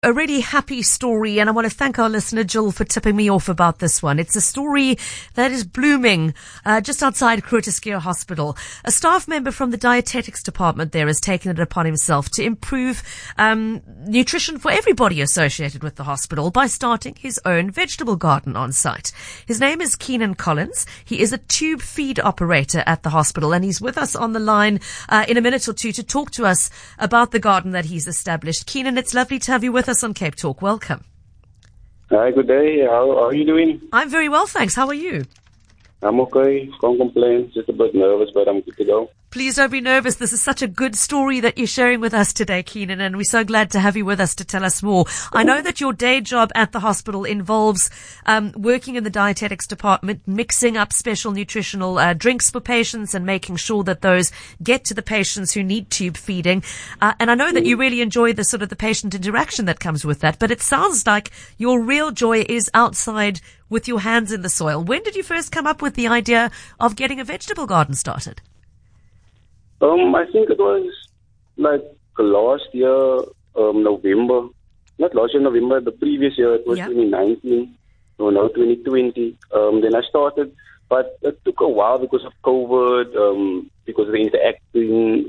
A really happy story, and I want to thank our listener Jill for tipping me off about this one. It's a story that is blooming just outside Groote Schuur Hospital. A staff member from the dietetics department there has taken it upon himself to improve nutrition for everybody associated with the hospital by starting his own vegetable garden on site. His name is Keenan Collins. He is a tube feed operator at the hospital, and he's with us on the line in a minute or two to talk to us about the garden that he's established. Keenan, it's lovely to have you with us on Cape Talk. Welcome. Hi, good day. How are you doing? I'm very well, thanks. How are you? I'm okay. Can't complain. Just a bit nervous, but I'm good to go. Please don't be nervous. This is such a good story that you're sharing with us today, Keenan, and we're so glad to have you with us to tell us more. I know that your day job at the hospital involves working in the dietetics department, mixing up special nutritional drinks for patients and making sure that those get to the patients who need tube feeding. And I know that you really enjoy the sort of the patient interaction that comes with that, but it sounds like your real joy is outside with your hands in the soil. When did you first come up with the idea of getting a vegetable garden started? I think it was like last year, November. Not last year, November, the previous year, it was 2019. No, 2020. Then I started, but it took a while because of COVID, because of the interacting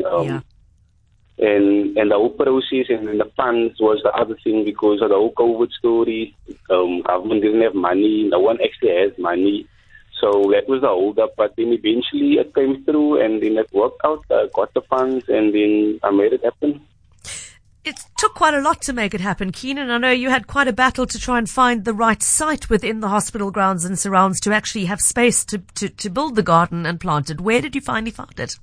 and the whole process, and then the funds was the other thing because of the whole COVID story. Government didn't have money, no one actually has money. So that was the hold up, but then eventually it came through and then it worked out. I got the funds and then I made it happen. It took quite a lot to make it happen, Keenan. I know you had quite a battle to try and find the right site within the hospital grounds and surrounds to actually have space to build the garden and plant it. Where did you finally find it?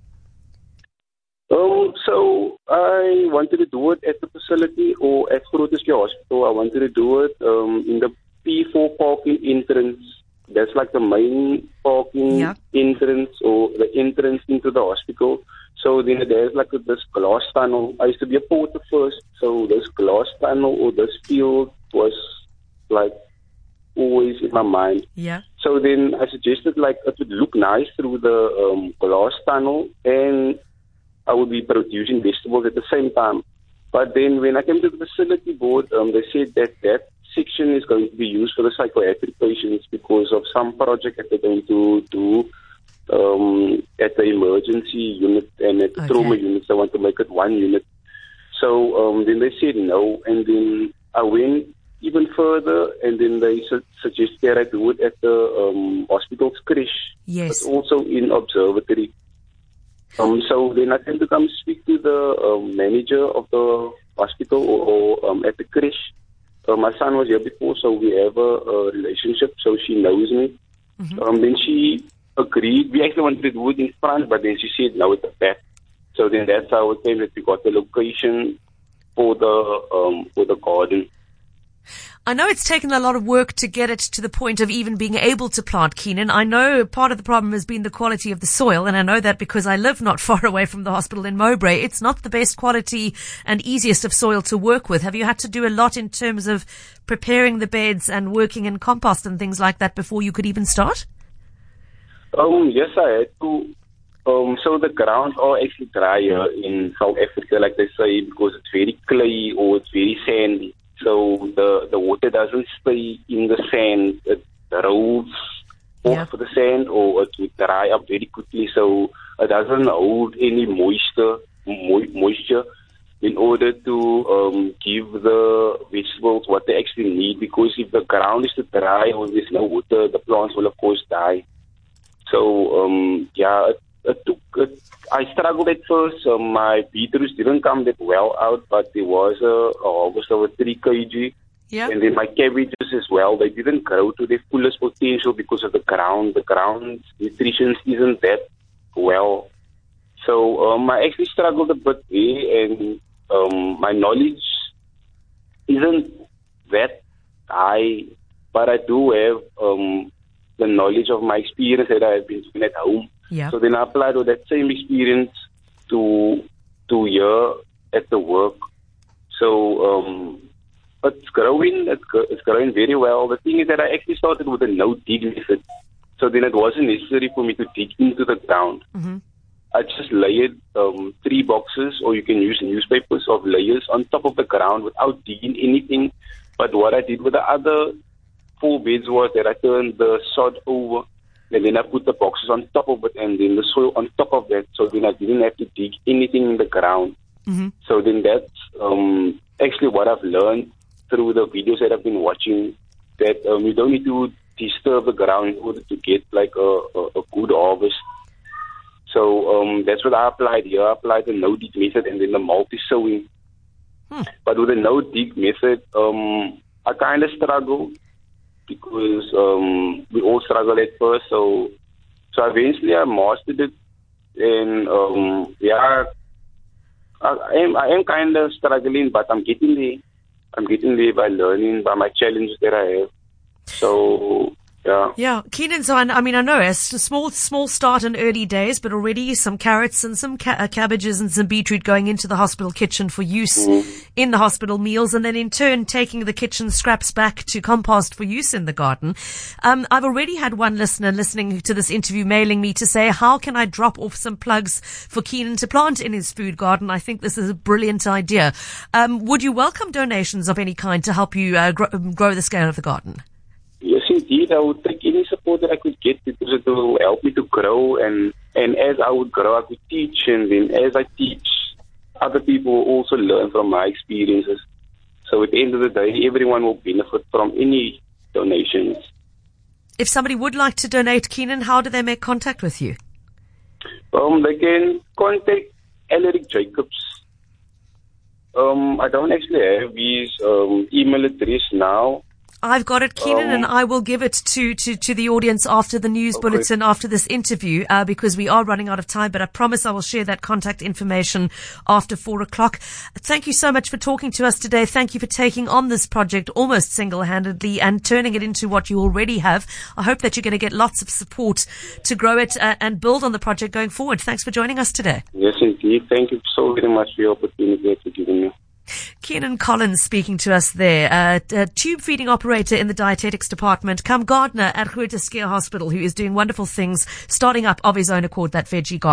So I wanted to do it at the facility or at Groote Schuur Hospital. I wanted to do it in the P4 parking entrance. That's like the main parking entrance or the entrance into the hospital. So then there's like this glass tunnel. I used to be a porter first. So this glass tunnel or this field was like always in my mind. Yeah. So then I suggested like it would look nice through the glass tunnel and I would be producing vegetables at the same time. But then when I came to the facility board, they said that section is going to be used for the psychiatric patients because of some project that they're going to do at the emergency unit and at the trauma units. They want to make it one unit. So then they said no, and then I went even further, and then they suggested that I do it at the hospital's creche, but also in observatory. So then I tend to come speak to the manager of the hospital or at the creche. My son was here before, so we have a relationship, so she knows me. Then she agreed. We actually wanted to do it in front, but then she said no at the back. So then that's how it came that we got the location for the garden. I know it's taken a lot of work to get it to the point of even being able to plant, Keenan. I know part of the problem has been the quality of the soil, and I know that because I live not far away from the hospital in Mowbray. It's not the best quality and easiest of soil to work with. Have you had to do a lot in terms of preparing the beds and working in compost and things like that before you could even start? Yes, I had to. So the grounds are actually drier in South Africa, like they say, because it's very clay or it's very sandy. So the water doesn't stay in the sand. It rolls off the sand or it would dry up very quickly. So it doesn't hold any moisture in order to give the vegetables what they actually need. Because if the ground is too dry or there's no water, the plants will of course die. So I struggled at first. My beetroots didn't come that well out, but there was a harvest of 3 kg. Yeah. And then my cabbages as well, they didn't grow to their fullest potential because of the ground. The ground's nutrition isn't that well. So I actually struggled a bit there, and my knowledge isn't that high, but I do have the knowledge of my experience that I have been doing at home. Yeah. So then I applied with that same experience to here at the work. So it's growing. It's growing very well. The thing is that I actually started with a no-dig method. So then it wasn't necessary for me to dig into the ground. I just layered 3 boxes, or you can use newspapers of layers on top of the ground without digging anything. But what I did with the other 4 beds was that I turned the sod over, and then I put the boxes on top of it, and then the soil on top of that. So then I didn't have to dig anything in the ground. Mm-hmm. So then that's actually what I've learned through the videos that I've been watching, that you don't need to disturb the ground in order to get like a good harvest. So that's what I applied here. I applied the no-dig method and then the multi-sowing. But with the no-dig method, I kind of struggled because we all struggle at first. So eventually I mastered it. And yeah, I am kind of struggling, but I'm getting there. I'm getting there by learning, by my challenges that I have. So, yeah. Yeah, Keenan, so I know it's a small start in early days, but already some carrots and some cabbages and some beetroot going into the hospital kitchen for use in the hospital meals, and then in turn taking the kitchen scraps back to compost for use in the garden. I've already had one listener listening to this interview mailing me to say, how can I drop off some plugs for Keenan to plant in his food garden? I think this is a brilliant idea. Would you welcome donations of any kind to help you grow the scale of the garden? Yes, indeed. I would take any support that I could get because it will help me to grow. And as I would grow, I could teach. And then as I teach, other people will also learn from my experiences. So at the end of the day, everyone will benefit from any donations. If somebody would like to donate, Keenan, how do they make contact with you? They can contact Alaric Jacobs. I don't actually have his email address now. I've got it, Keenan, and I will give it to the audience after the news bulletin, after this interview, because we are running out of time, but I promise I will share that contact information after 4:00. Thank you so much for talking to us today. Thank you for taking on this project almost single-handedly and turning it into what you already have. I hope that you're going to get lots of support to grow it and build on the project going forward. Thanks for joining us today. Yes, indeed. Thank you so very much for your opportunity that you're giving me. Keenan Collins speaking to us there, tube feeding operator in the dietetics department, come gardener at Groote Schuur Hospital, who is doing wonderful things, starting up of his own accord that veggie garden.